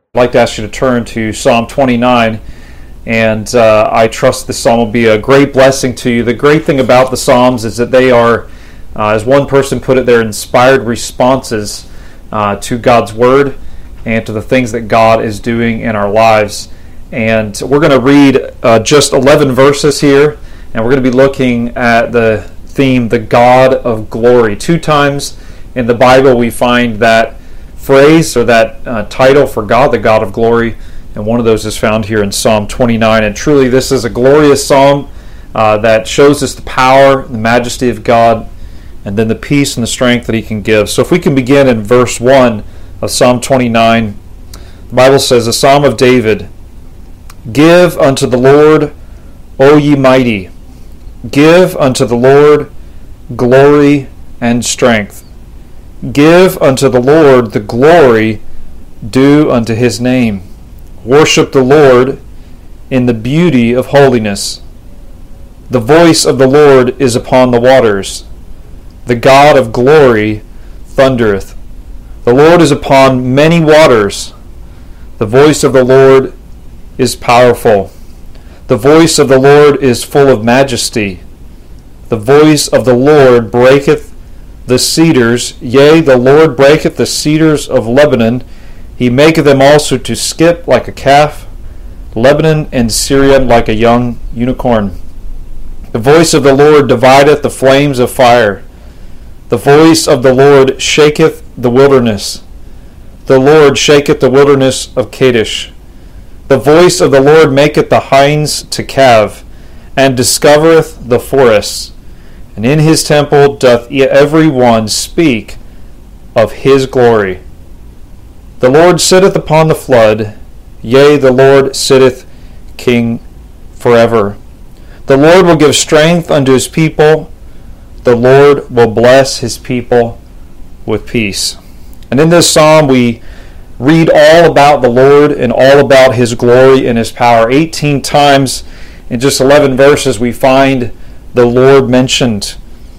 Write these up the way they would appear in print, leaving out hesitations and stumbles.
I'd like to ask you to turn to Psalm 29, and I trust this psalm will be a great blessing to you. The great thing about the Psalms is that they are, as one person put it, they're inspired responses to God's Word and to the things that God is doing in our lives. And we're going to read just 11 verses here, and we're going to be looking at the theme, the God of glory. 2 times in the Bible we find that phrase or that title for God, the God of glory, and one of those is found here in Psalm 29. And truly this is a glorious psalm that shows us the power, the majesty of God, and then the peace and the strength that He can give. So if we can begin in verse 1 of Psalm 29, the Bible says, a Psalm of David, "Give unto the Lord, O ye mighty, give unto the Lord glory and strength. Give unto the Lord the glory due unto His name. Worship the Lord in the beauty of holiness. The voice of the Lord is upon the waters. The God of glory thundereth. The Lord is upon many waters. The voice of the Lord is powerful. The voice of the Lord is full of majesty. The voice of the Lord breaketh the cedars, yea, the Lord breaketh the cedars of Lebanon. He maketh them also to skip like a calf, Lebanon and Syrian like a young unicorn. The voice of the Lord divideth the flames of fire. The voice of the Lord shaketh the wilderness. The Lord shaketh the wilderness of Kadesh. The voice of the Lord maketh the hinds to calve, and discovereth the forests. And in His temple doth every one speak of His glory. The Lord sitteth upon the flood, yea, the Lord sitteth King forever. The Lord will give strength unto His people. The Lord will bless His people with peace. And in this psalm we read all about the Lord and all about His glory and His power. 18 times in just 11 verses we find the Lord mentioned.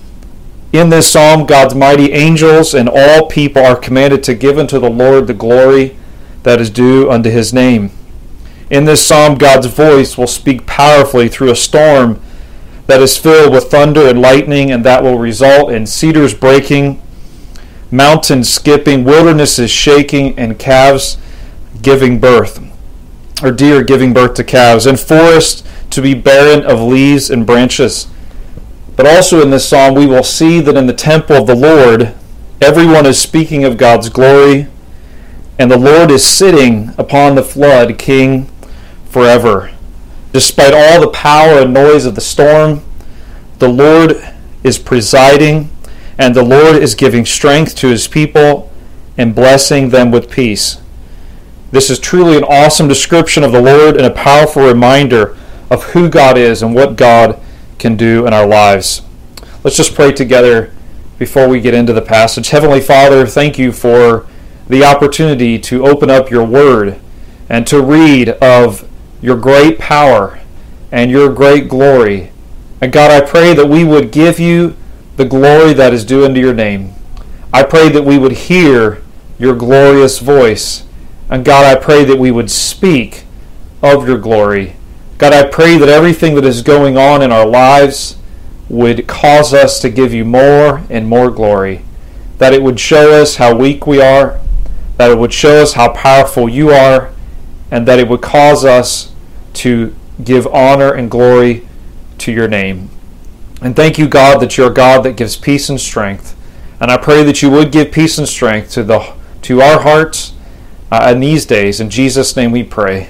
In this psalm, God's mighty angels and all people are commanded to give unto the Lord the glory that is due unto His name. In this psalm, God's voice will speak powerfully through a storm that is filled with thunder and lightning, and that will result in cedars breaking, mountains skipping, wildernesses shaking, and calves giving birth, or deer giving birth to calves, and forests to be barren of leaves and branches. But also in this psalm we will see that in the temple of the Lord everyone is speaking of God's glory, and the Lord is sitting upon the flood, King forever. Despite all the power and noise of the storm, the Lord is presiding, and the Lord is giving strength to His people and blessing them with peace. This is truly an awesome description of the Lord and a powerful reminder of who God is and what God can do in our lives. Let's just pray together before we get into the passage. Heavenly Father, thank You for the opportunity to open up Your Word and to read of Your great power and Your great glory. And God, I pray that we would give You the glory that is due unto Your name. I pray that we would hear Your glorious voice. And God, I pray that we would speak of Your glory. God, I pray that everything that is going on in our lives would cause us to give You more and more glory. That it would show us how weak we are, that it would show us how powerful You are, and that it would cause us to give honor and glory to Your name. And thank You, God, that You're a God that gives peace and strength. And I pray that You would give peace and strength to our hearts in these days. In Jesus' name we pray.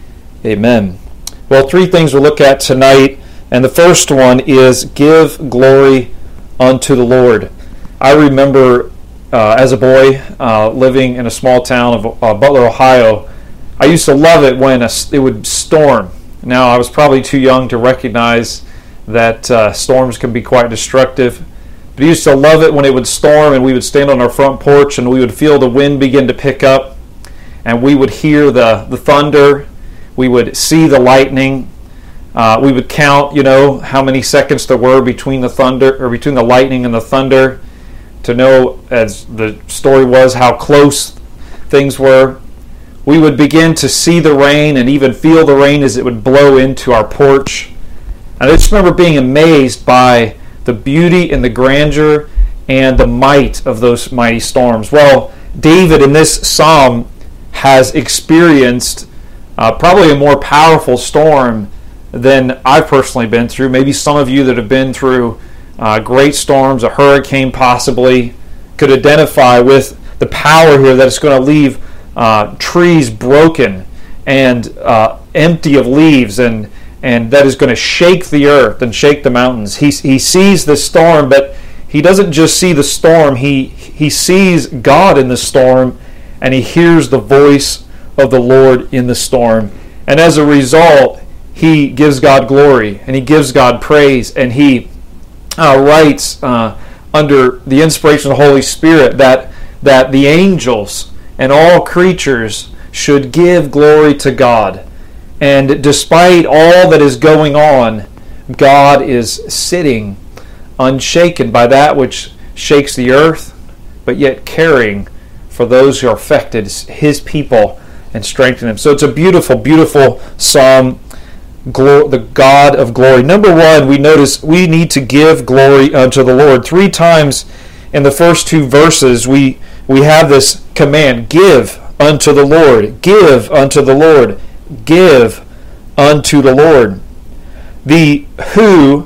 Amen. Well, 3 things we'll look at tonight, and the first one is give glory unto the Lord. I remember as a boy living in a small town of Butler, Ohio, I used to love it when it would storm. Now, I was probably too young to recognize that storms can be quite destructive, but I used to love it when it would storm and we would stand on our front porch and we would feel the wind begin to pick up, and we would hear the thunder. We would see the lightning. We would count, how many seconds there were between the lightning and the thunder, to know, as the story was, how close things were. we would begin to see the rain and even feel the rain as it would blow into our porch. And I just remember being amazed by the beauty and the grandeur and the might of those mighty storms. Well, David in this psalm has experienced probably a more powerful storm than I've personally been through. Maybe some of you that have been through great storms, a hurricane possibly, could identify with the power here that it's going to leave trees broken and empty of leaves, and that is going to shake the earth and shake the mountains. He sees the storm, but he doesn't just see the storm. He sees God in the storm, and he hears the voice of the Lord in the storm. And as a result, he gives God glory, and he gives God praise, and he writes under the inspiration of the Holy Spirit that the angels and all creatures should give glory to God. And despite all that is going on, God is sitting unshaken by that which shakes the earth, but yet caring for those who are affected, his people, and strengthen them. So it's a beautiful, beautiful psalm, the God of glory. Number one, we notice we need to give glory unto the Lord. 3 times in the first 2 verses, we have this command: give unto the Lord, give unto the Lord, give unto the Lord. The who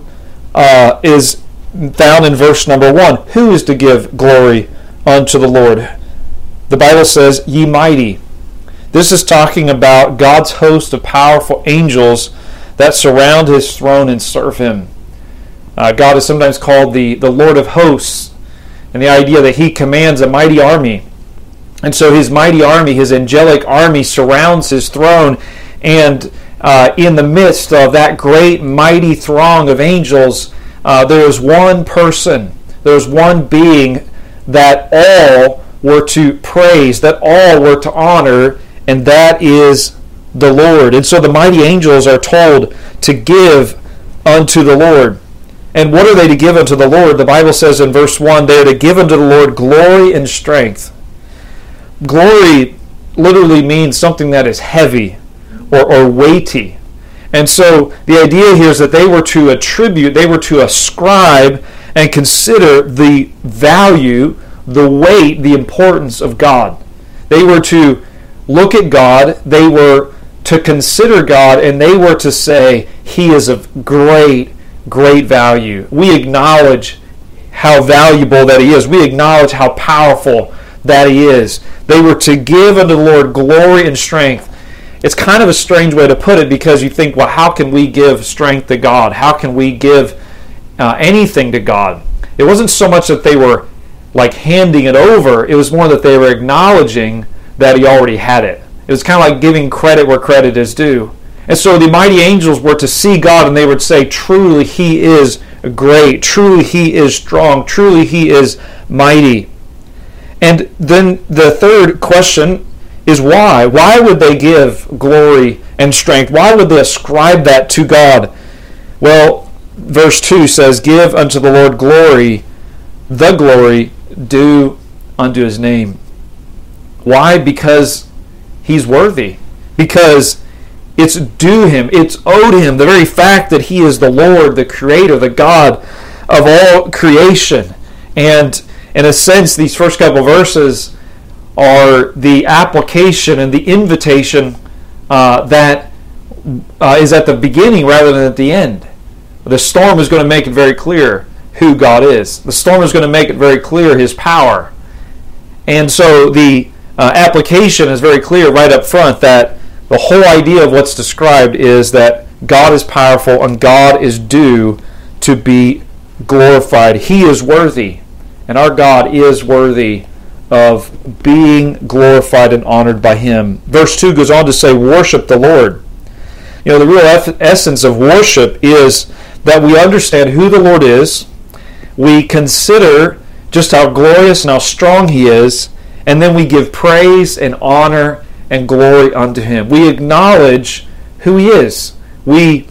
is found in verse number 1. Who is to give glory unto the Lord? The Bible says, ye mighty. This is talking about God's host of powerful angels that surround his throne and serve him. God is sometimes called the Lord of hosts, and the idea that he commands a mighty army. And so his mighty army, his angelic army, surrounds his throne, and in the midst of that great mighty throng of angels, there is one person, there is one being that all were to praise, that all were to honor, and that is the Lord. And so the mighty angels are told to give unto the Lord. And what are they to give unto the Lord? The Bible says in verse 1, they are to give unto the Lord glory and strength. Glory literally means something that is heavy or weighty. And so the idea here is that they were to attribute, they were to ascribe and consider the value, the weight, the importance of God. They were to look at God, they were to consider God, and they were to say, he is of great, great value. We acknowledge how valuable that he is. We acknowledge how powerful that he is. They were to give unto the Lord glory and strength. It's kind of a strange way to put it, because you think, well, how can we give strength to God? How can we give anything to God? It wasn't so much that they were like handing it over. It was more that they were acknowledging that he already had it. It was kind of like giving credit where credit is due. And so the mighty angels were to see God, and they would say, truly he is great. Truly he is strong. Truly he is mighty. And then the third question is why? Why would they give glory and strength? Why would they ascribe that to God? Well, verse 2 says, give unto the Lord glory, the glory due unto his name. Why? Because he's worthy. Because it's due him. It's owed him. The very fact that he is the Lord, the Creator, the God of all creation. And in a sense, these first couple verses are the application and the invitation that is at the beginning rather than at the end. The storm is going to make it very clear who God is. The storm is going to make it very clear his power. And so the application is very clear right up front, that the whole idea of what's described is that God is powerful and God is due to be glorified. He is worthy, and our God is worthy of being glorified and honored by him. Verse 2 goes on to say, worship the Lord. You know, the real essence of worship is that we understand who the Lord is, we consider just how glorious and how strong he is, and then we give praise and honor and glory unto him. We acknowledge who he is. We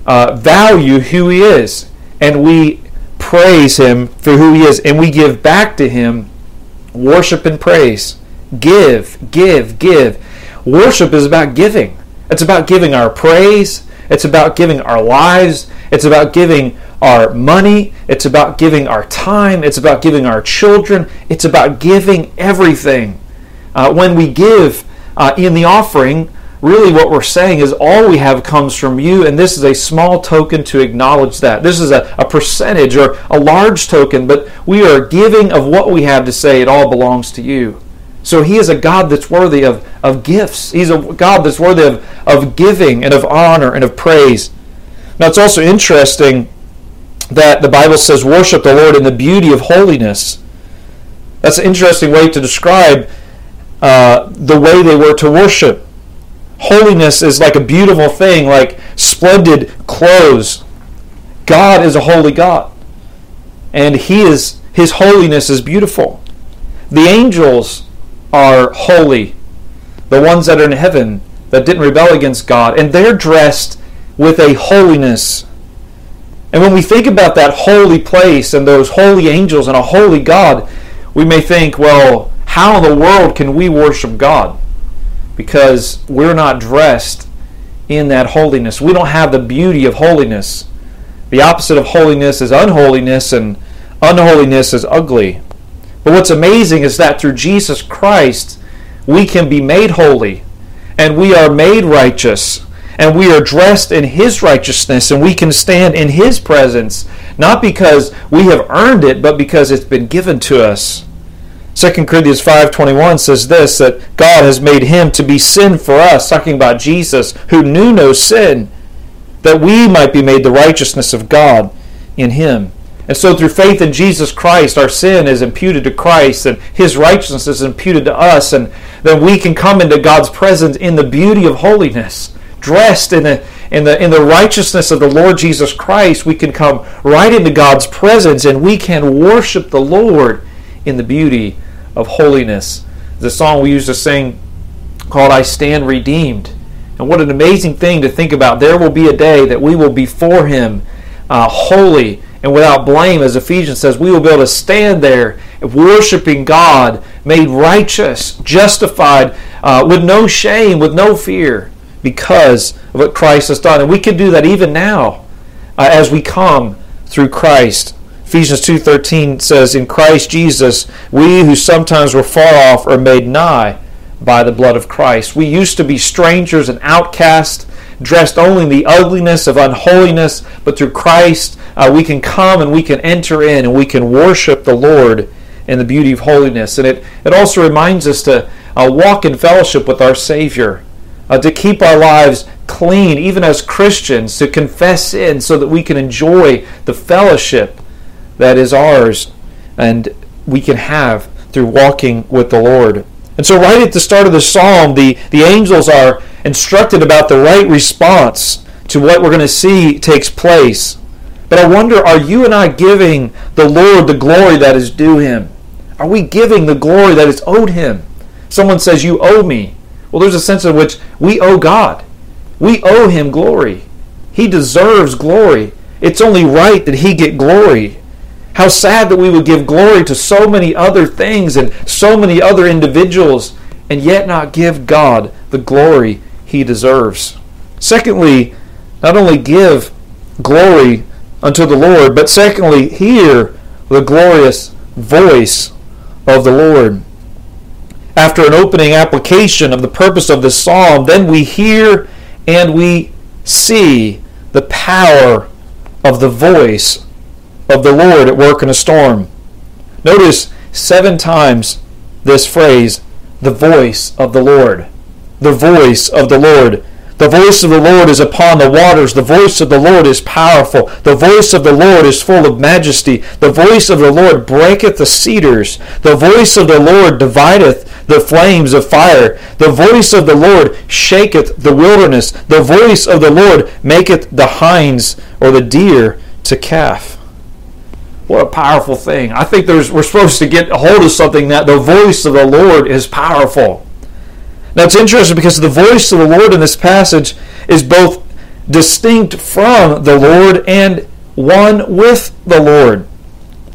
value who he is, and we praise him for who he is, and we give back to him worship and praise. Give. worship is about giving. It's about giving our praise. It's about giving our lives. It's about giving our money. It's about giving our time. It's about giving our children. It's about giving everything. When we give in the offering, really what we're saying is all we have comes from you, and this is a small token to acknowledge that. This is a percentage or a large token, but we are giving of what we have to say it all belongs to you. So he is a God that's worthy of gifts. He's a God that's worthy of giving and of honor and of praise. Now it's also interesting that the Bible says worship the Lord in the beauty of holiness. That's an interesting way to describe the way they were to worship. Holiness is like a beautiful thing, like splendid clothes. God is a holy God, and His holiness is beautiful. The angels are holy, the ones that are in heaven that didn't rebel against God, and they're dressed with a holiness. And when we think about that holy place and those holy angels and a holy God, we may think, well, how in the world can we worship God? Because we're not dressed in that holiness. We don't have the beauty of holiness. The opposite of holiness is unholiness, and unholiness is ugly. But what's amazing is that through Jesus Christ, we can be made holy, and we are made righteous, and we are dressed in His righteousness, and we can stand in His presence, not because we have earned it, but because it's been given to us. 2 Corinthians 5:21 says this, that God has made Him to be sin for us, talking about Jesus, who knew no sin, that we might be made the righteousness of God in Him. And so through faith in Jesus Christ, our sin is imputed to Christ, and His righteousness is imputed to us, and then we can come into God's presence in the beauty of holiness, dressed in the righteousness of the Lord Jesus Christ. We can come right into God's presence, and we can worship the Lord in the beauty of holiness. The song we used to sing called I Stand Redeemed. And what an amazing thing to think about. There will be a day that we will be for Him holy and without blame, as Ephesians says. We will be able to stand there worshiping God, made righteous, justified, with no shame, with no fear, because of what Christ has done. And we can do that even now as we come through Christ. Ephesians 2:13 says, in Christ Jesus, we who sometimes were far off are made nigh by the blood of Christ. We used to be strangers and outcasts, dressed only in the ugliness of unholiness, but through Christ we can come and we can enter in and we can worship the Lord in the beauty of holiness. And it also reminds us to walk in fellowship with our Savior, to keep our lives clean, even as Christians, to confess sin so that we can enjoy the fellowship that is ours and we can have through walking with the Lord. And so right at the start of the psalm, the angels are instructed about the right response to what we're going to see takes place. But I wonder, are you and I giving the Lord the glory that is due Him? Are we giving the glory that is owed Him? Someone says, you owe me. Well, there's a sense in which we owe God. We owe Him glory. He deserves glory. It's only right that He get glory. How sad that we would give glory to so many other things and so many other individuals and yet not give God the glory He deserves. Secondly, not only give glory unto the Lord, but secondly, hear the glorious voice of the Lord. After an opening application of the purpose of this psalm, then we hear and we see the power of the voice of the Lord at work in a storm. Notice 7 times this phrase, the voice of the Lord. The voice of the Lord. The voice of the Lord is upon the waters. The voice of the Lord is powerful. The voice of the Lord is full of majesty. The voice of the Lord breaketh the cedars. The voice of the Lord divideth the flames of fire. The voice of the Lord shaketh the wilderness. The voice of the Lord maketh the hinds or the deer to calf. What a powerful thing. I think we're supposed to get a hold of something that the voice of the Lord is powerful. Now it's interesting because the voice of the Lord in this passage is both distinct from the Lord and one with the Lord.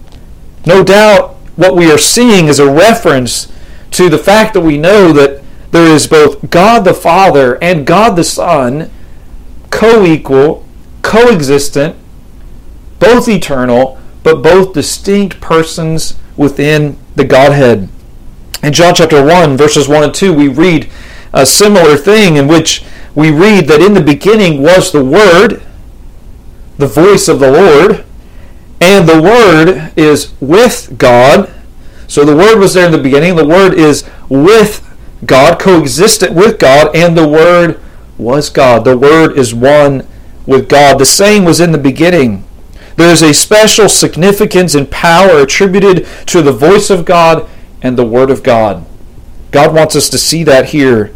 No doubt what we are seeing is a reference to the fact that we know that there is both God the Father and God the Son, co-equal, coexistent, both eternal, but both distinct persons within the Godhead. In John chapter 1, verses 1 and 2, we read a similar thing in which we read that in the beginning was the Word, the voice of the Lord, and the Word is with God. So the Word was there in the beginning. The Word is with God, coexistent with God, and the Word was God. The Word is one with God. The same was in the beginning. There is a special significance and power attributed to the voice of God and the Word of God. God wants us to see that here.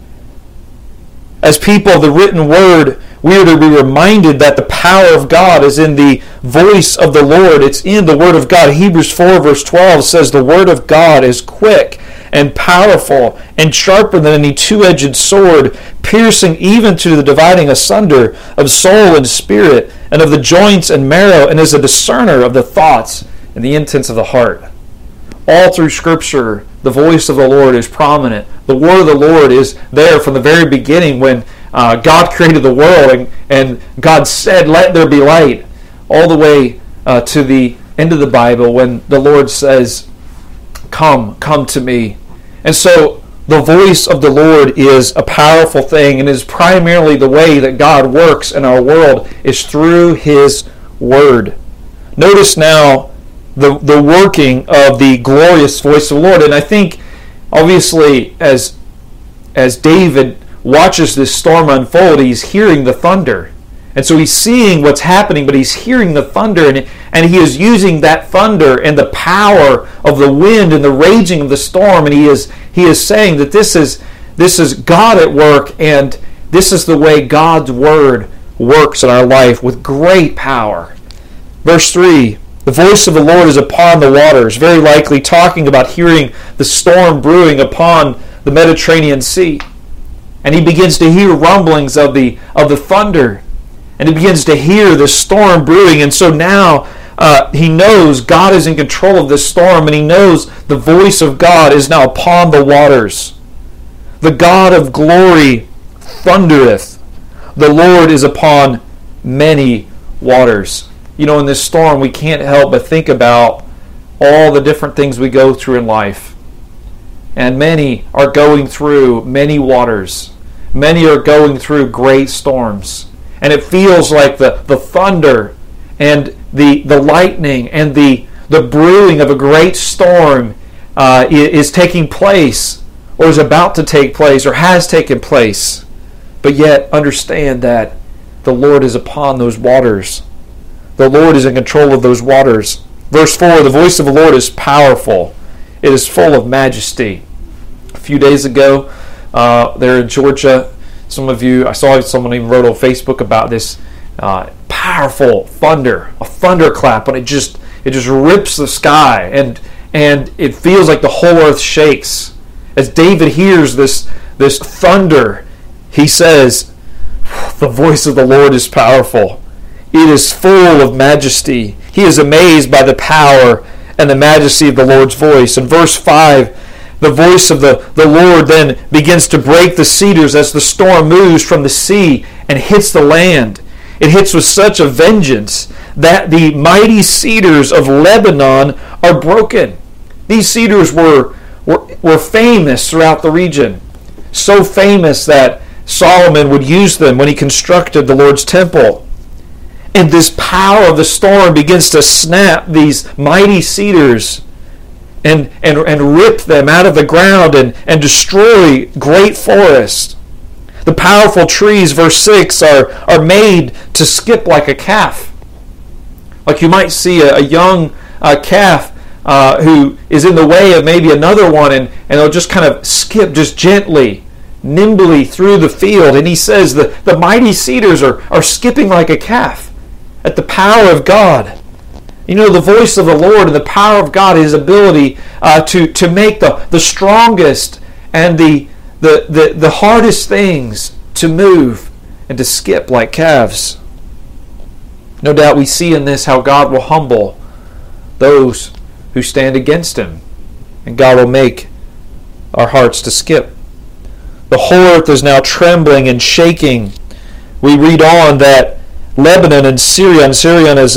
As people of the written Word, we are to be reminded that the power of God is in the voice of the Lord. It's in the Word of God. Hebrews 4 verse 12 says, "The Word of God is quick and powerful and sharper than any two-edged sword, piercing even to the dividing asunder of soul and spirit, and of the joints and marrow, and is a discerner of the thoughts and the intents of the heart." All through Scripture, the voice of the Lord is prominent. The Word of the Lord is there from the very beginning when God created the world and God said, "Let there be light," all the way to the end of the Bible when the Lord says, come to me. And so the voice of the Lord is a powerful thing, and is primarily the way that God works in our world is through His Word. Notice now the working of the glorious voice of the Lord. And I think, obviously, as David watches this storm unfold, he's hearing the thunder. And so he's seeing what's happening, but he's hearing the thunder, and he is using that thunder and the power of the wind and the raging of the storm, and he is saying that this is God at work, and this is the way God's Word works in our life with great power. Verse 3, the voice of the Lord is upon the waters, very likely talking about hearing the storm brewing upon the Mediterranean Sea. And he begins to hear rumblings of the thunder, and he begins to hear the storm brewing. And so now he knows God is in control of this storm, and he knows the voice of God is now upon the waters. The God of glory thundereth. The Lord is upon many waters. You know, in this storm, we can't help but think about all the different things we go through in life. And many are going through many waters. Many are going through great storms. And it feels like the thunder and the lightning and the brewing of a great storm is taking place, or is about to take place, or has taken place. But yet understand that the Lord is upon those waters. The Lord is in control of those waters. Verse 4, the voice of the Lord is powerful. It is full of majesty. A few days ago, there in Georgia, I saw someone even wrote on Facebook about this powerful thunder, a thunderclap, and it just rips the sky, and it feels like the whole earth shakes. As David hears this thunder, he says, "The voice of the Lord is powerful. It is full of majesty. He is amazed by the power and the majesty of the Lord's voice." In verse 5, the voice of the Lord then begins to break the cedars as the storm moves from the sea and hits the land. It hits with such a vengeance that the mighty cedars of Lebanon are broken. These cedars were famous throughout the region. So famous that Solomon would use them when he constructed the Lord's temple. And this power of the storm begins to snap these mighty cedars and rip them out of the ground and destroy great forests. The powerful trees, verse 6, are made to skip like a calf. Like you might see a young calf who is in the way of maybe another one, and they'll just kind of skip just gently, nimbly through the field. And he says the mighty cedars are skipping like a calf at the power of God. You know, the voice of the Lord and the power of God, His ability to make the strongest and the hardest things to move and to skip like calves. No doubt we see in this how God will humble those who stand against Him, and God will make our hearts to skip. The whole earth is now trembling and shaking. We read on that Lebanon and Sirion is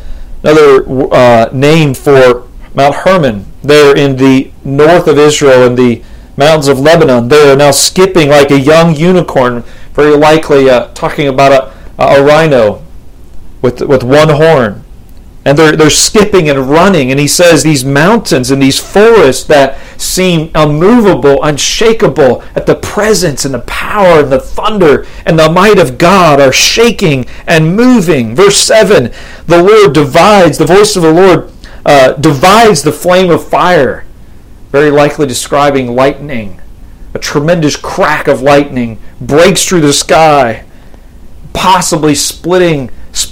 another name for Mount Hermon. There in the north of Israel, in the mountains of Lebanon, they are now skipping like a young unicorn, very likely talking about a rhino with one horn. And they're skipping and running. And he says these mountains and these forests that seem unmovable, unshakable at the presence and the power and the thunder and the might of God are shaking and moving. Verse 7, the voice of the Lord divides the flame of fire, very likely describing lightning. A tremendous crack of lightning breaks through the sky, possibly splitting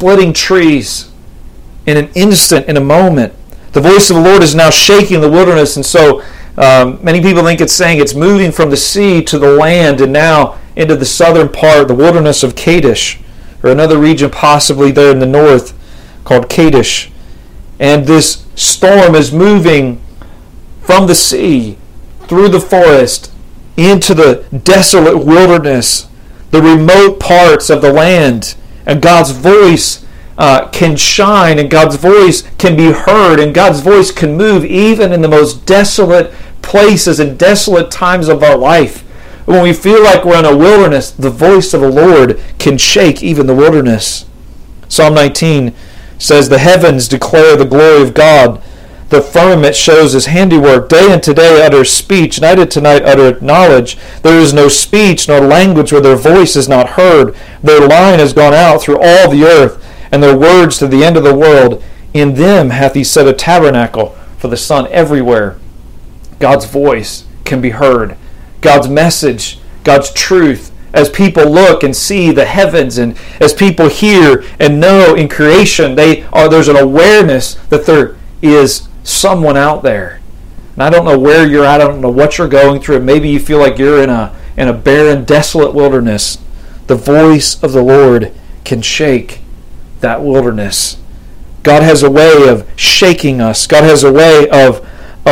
trees. In an instant, in a moment. The voice of the Lord is now shaking the wilderness, and so many people think it's saying it's moving from the sea to the land and now into the southern part, the wilderness of Kadesh, or another region possibly there in the north called Kadesh. And this storm is moving from the sea, through the forest, into the desolate wilderness, the remote parts of the land, and God's voice can shine, and God's voice can be heard, and God's voice can move even in the most desolate places and desolate times of our life. When we feel like we're in a wilderness, the voice of the Lord can shake even the wilderness. Psalm 19 says, the heavens declare the glory of God. The firmament shows his handiwork. Day and today utter speech. Night and tonight utter knowledge. There is no speech nor language where their voice is not heard. Their line has gone out through all the earth, and their words to the end of the world. In them hath he set a tabernacle for the sun everywhere. God's voice can be heard. God's message, God's truth, as people look and see the heavens, and as people hear and know in creation, there's an awareness that there is someone out there. And I don't know where you're at. I don't know what you're going through. Maybe you feel like you're in a barren, desolate wilderness. The voice of the Lord can shake that wilderness. God has a way of shaking us. God has a way of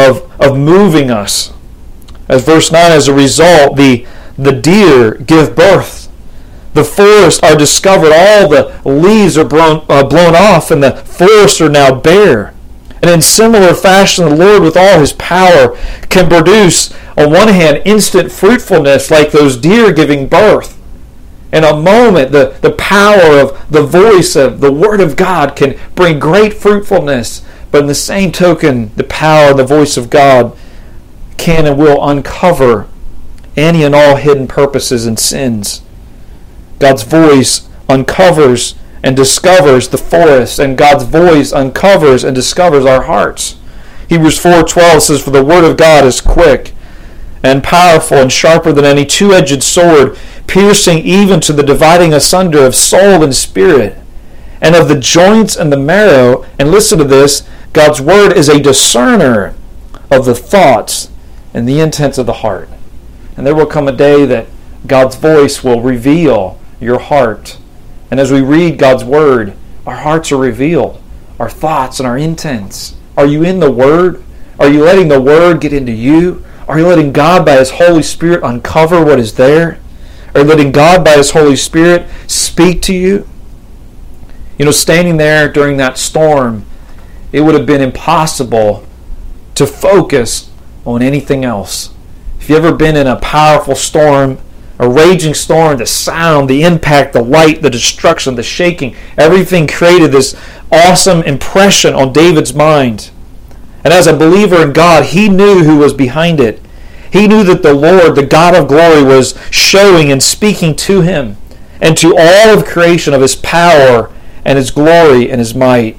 moving us. As verse 9, as a result, the deer give birth. The forests are discovered. All the leaves are blown off, and the forests are now bare. And in similar fashion, the Lord, with all his power, can produce, on one hand, instant fruitfulness like those deer giving birth. In a moment, the power of the voice of the Word of God can bring great fruitfulness. But in the same token, the power of the voice of God can and will uncover any and all hidden purposes and sins. God's voice uncovers and discovers the forest, and God's voice uncovers and discovers our hearts. Hebrews 4:12 says, for the Word of God is quick and powerful and sharper than any two-edged sword, piercing even to the dividing asunder of soul and spirit, and of the joints and the marrow. And listen to this, God's word is a discerner of the thoughts and the intents of the heart. And there will come a day that God's voice will reveal your heart. And as we read God's word, our hearts are revealed, our thoughts and our intents. Are you in the word? Are you letting the word get into you? Are you letting God by his Holy Spirit uncover what is there? Are you letting God by his Holy Spirit speak to you? You know, standing there during that storm, it would have been impossible to focus on anything else. If you've ever been in a powerful storm, a raging storm, the sound, the impact, the light, the destruction, the shaking, everything created this awesome impression on David's mind. And as a believer in God, he knew who was behind it. He knew that the Lord, the God of glory, was showing and speaking to him and to all of creation of his power and his glory and his might.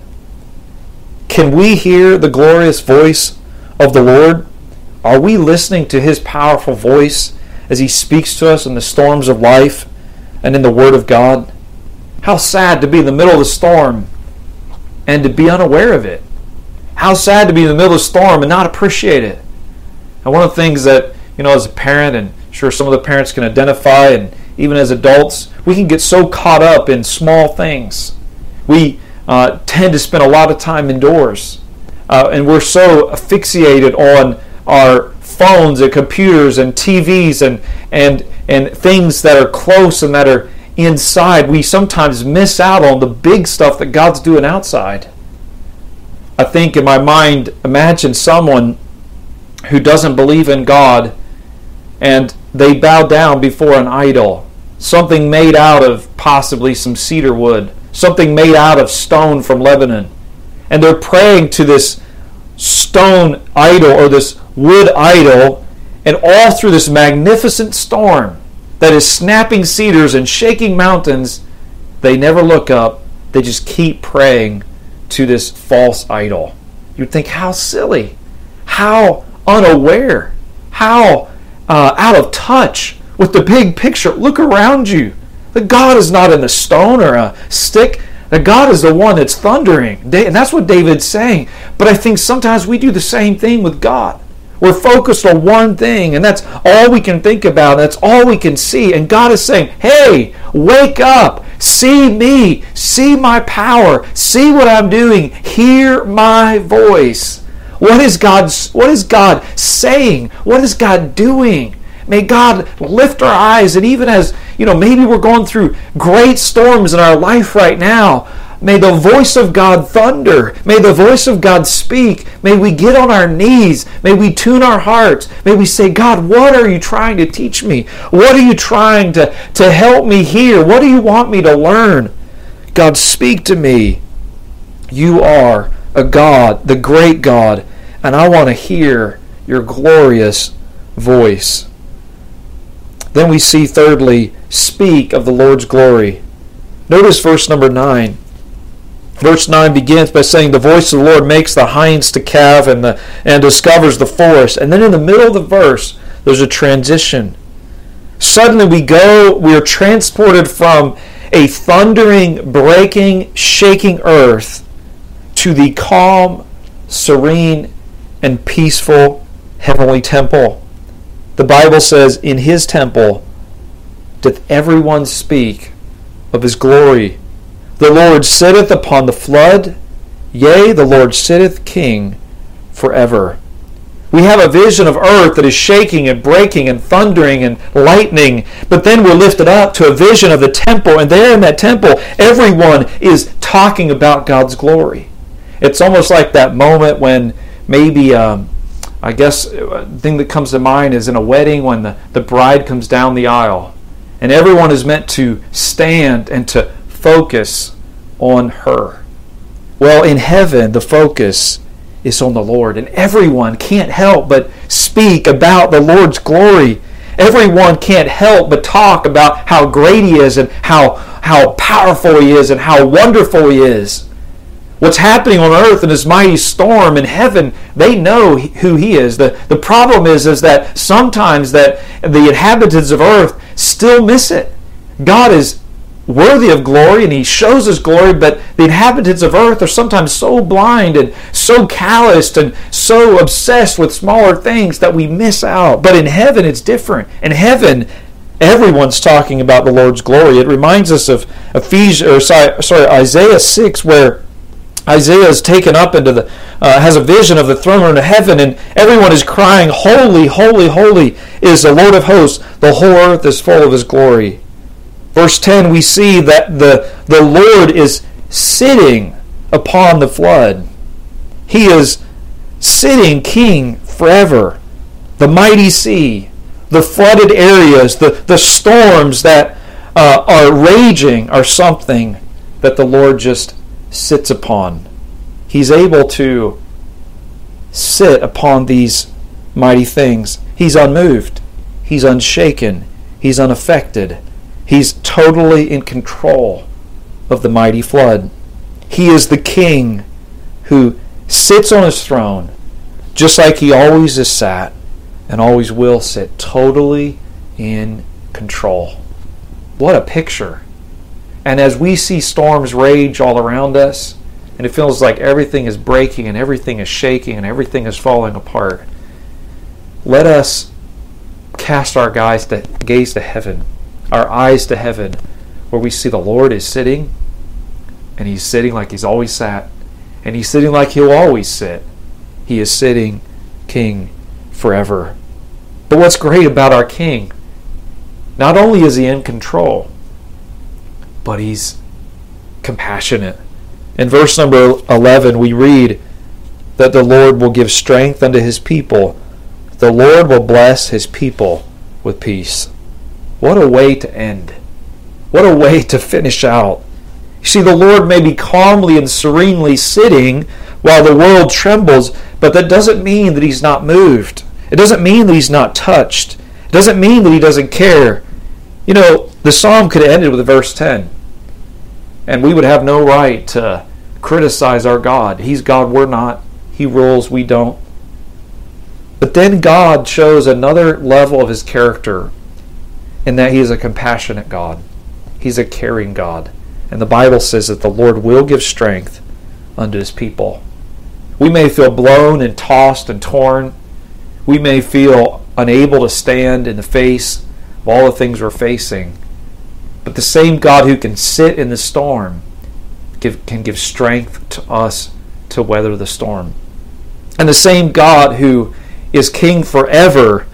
Can we hear the glorious voice of the Lord? Are we listening to his powerful voice as he speaks to us in the storms of life and in the Word of God? How sad to be in the middle of the storm and to be unaware of it. How sad to be in the middle of the storm and not appreciate it. And one of the things that, as a parent, and sure some of the parents can identify, and even as adults, we can get so caught up in small things. We tend to spend a lot of time indoors. And we're so asphyxiated on our phones and computers and TVs and and things that are close and that are inside, we sometimes miss out on the big stuff that God's doing outside. I think in my mind, imagine someone who doesn't believe in God and they bow down before an idol, something made out of possibly some cedar wood, something made out of stone from Lebanon. And they're praying to this stone idol or this wood idol, and all through this magnificent storm that is snapping cedars and shaking mountains, they never look up. They just keep praying to this false idol. You'd think, how silly, how unaware, how out of touch with the big picture. Look around you. That God is not in a stone or a stick. That God is the one that's thundering. And that's what David's saying. But I think sometimes we do the same thing with God. We're focused on one thing, and that's all we can think about. That's all we can see. And God is saying, hey, wake up. See me. See my power. See what I'm doing. Hear my voice. What is God saying? What is God doing? May God lift our eyes, and even as, maybe we're going through great storms in our life right now, may the voice of God thunder. May the voice of God speak. May we get on our knees. May we tune our hearts. May we say, God, what are you trying to teach me? What are you trying to help me hear? What do you want me to learn? God, speak to me. You are a God, the great God, and I want to hear your glorious voice. Then we see, thirdly, speak of the Lord's glory. Notice verse number 9. Verse 9 begins by saying, the voice of the Lord makes the hinds to calve and discovers the forest. And then in the middle of the verse, there's a transition. Suddenly we are transported from a thundering, breaking, shaking earth to the calm, serene, and peaceful heavenly temple. The Bible says, in his temple doth everyone speak of his glory. The Lord sitteth upon the flood, yea, the Lord sitteth king forever. We have a vision of earth that is shaking and breaking and thundering and lightning, but then we're lifted up to a vision of the temple, and there in that temple, everyone is talking about God's glory. It's almost like that moment when maybe, I guess the thing that comes to mind is in a wedding when the bride comes down the aisle, and everyone is meant to stand and to focus on her. Well, in heaven, the focus is on the Lord, and everyone can't help but speak about the Lord's glory. Everyone can't help but talk about how great he is and how powerful he is and how wonderful he is. What's happening on earth in this mighty storm, in heaven, they know who he is. The problem is that sometimes that the inhabitants of earth still miss it. God is worthy of glory, and he shows his glory, but the inhabitants of earth are sometimes so blind and so calloused and so obsessed with smaller things that we miss out. But in heaven, it's different. In heaven, everyone's talking about the Lord's glory. It reminds us of Isaiah 6, where Isaiah is taken up into has a vision of the throne room of heaven, and everyone is crying, holy, holy, holy is the Lord of hosts. The whole earth is full of his glory. Verse 10, we see that the Lord is sitting upon the flood. He is sitting king forever. The mighty sea, the flooded areas, the storms that are raging are something that the Lord just sits upon. He's able to sit upon these mighty things. He's unmoved. He's unshaken. He's unaffected. He's totally in control of the mighty flood. He is the king who sits on his throne just like he always has sat and always will sit, totally in control. What a picture. And as we see storms rage all around us, and it feels like everything is breaking and everything is shaking and everything is falling apart, let us cast our gaze to heaven, our eyes to heaven, where we see the Lord is sitting, and he's sitting like he's always sat, and he's sitting like he'll always sit. He is sitting king forever. But what's great about our king Not only is he in control, but he's compassionate. In verse number 11, we read that the Lord will give strength unto his people. The Lord will bless his people with peace. What a way to end. What a way to finish out. You see, the Lord may be calmly and serenely sitting while the world trembles, but that doesn't mean that he's not moved. It doesn't mean that he's not touched. It doesn't mean that he doesn't care. You know, the psalm could have ended with verse 10, and we would have no right to criticize our God. He's God, we're not. He rules, we don't. But then God shows another level of his character in that he is a compassionate God. He's a caring God. And the Bible says that the Lord will give strength unto his people. We may feel blown and tossed and torn. We may feel unable to stand in the face of all the things we're facing. But the same God who can sit in the storm can give strength to us to weather the storm. And the same God who is king forever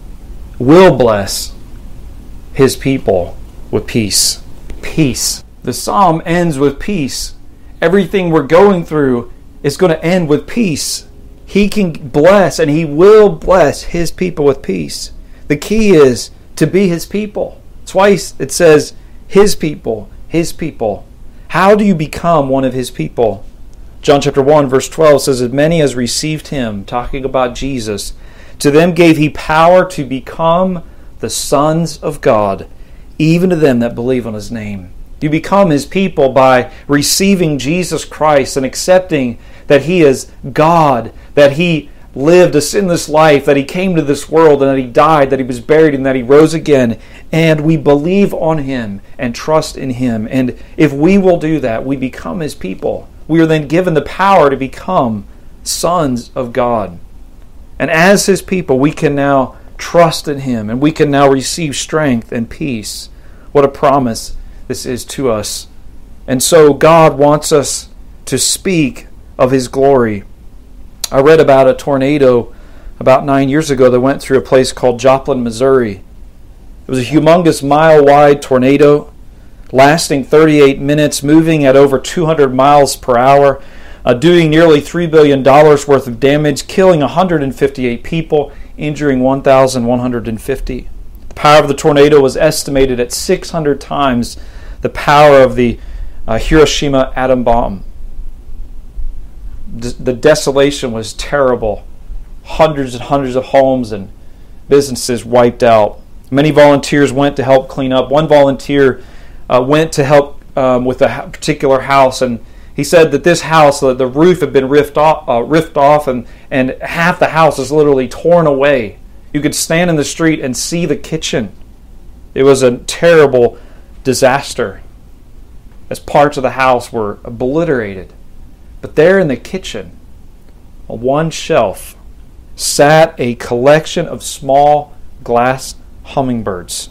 will bless his people with peace. Peace. The psalm ends with peace. Everything we're going through is going to end with peace. He can bless and he will bless his people with peace. The key is to be his people. Twice it says his people, his people. How do you become one of his people? John chapter 1 verse 12 says, as many as received him, talking about Jesus, to them gave he power to become the sons of God, even to them that believe on his name. You become his people by receiving Jesus Christ and accepting that he is God, that he lived a sinless life, that he came to this world and that he died, that he was buried and that he rose again. And we believe on him and trust in him. And if we will do that, we become his people. We are then given the power to become sons of God. And as his people, we can now trust in him and we can now receive strength and peace. What a promise this is to us. And so God wants us to speak of his glory. I read about a tornado about 9 years ago that went through a place called Joplin, Missouri. It was a humongous mile-wide tornado lasting 38 minutes, moving at over 200 miles per hour, doing nearly $3 billion worth of damage, killing 158 people, injuring 1,150. The power of the tornado was estimated at 600 times the power of the Hiroshima atom bomb. The desolation was terrible. Hundreds and hundreds of homes and businesses wiped out. Many volunteers went to help clean up. One volunteer went to help with a particular house, and he said that this house, the roof had been ripped off, and half the house is literally torn away. You could stand in the street and see the kitchen. It was a terrible disaster, as parts of the house were obliterated. But there in the kitchen, on one shelf, sat a collection of small glass hummingbirds.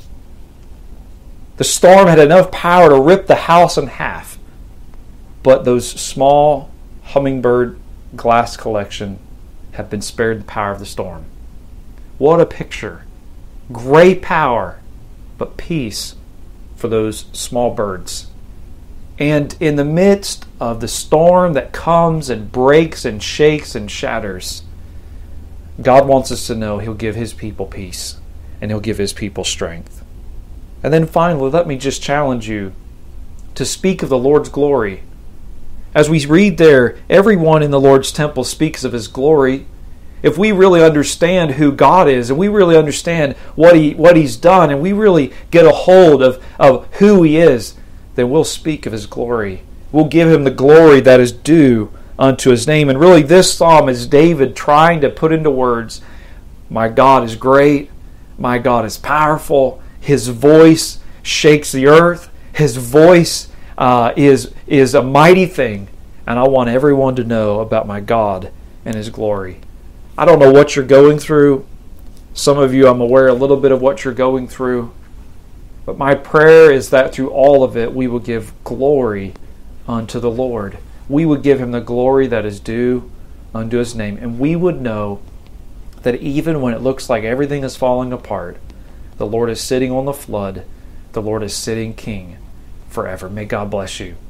The storm had enough power to rip the house in half, but those small hummingbird glass collection have been spared the power of the storm. What a picture. Great power, but peace for those small birds. And in the midst of the storm that comes and breaks and shakes and shatters, God wants us to know he'll give his people peace and he'll give his people strength. And then finally, let me just challenge you to speak of the Lord's glory. As we read there, everyone in the Lord's temple speaks of his glory. If we really understand who God is, and we really understand what he's done, and we really get a hold of who he is, then we'll speak of his glory. We'll give him the glory that is due unto his name. And really this psalm is David trying to put into words, my God is great, my God is powerful, his voice shakes the earth, his voice is a mighty thing, and I want everyone to know about my God and his glory. I don't know what you're going through. Some of you, I'm aware a little bit of what you're going through. But my prayer is that through all of it, we will give glory unto the Lord. We would give him the glory that is due unto his name. And we would know that even when it looks like everything is falling apart, The Lord is sitting on the flood. The Lord is sitting King forever. May God bless you.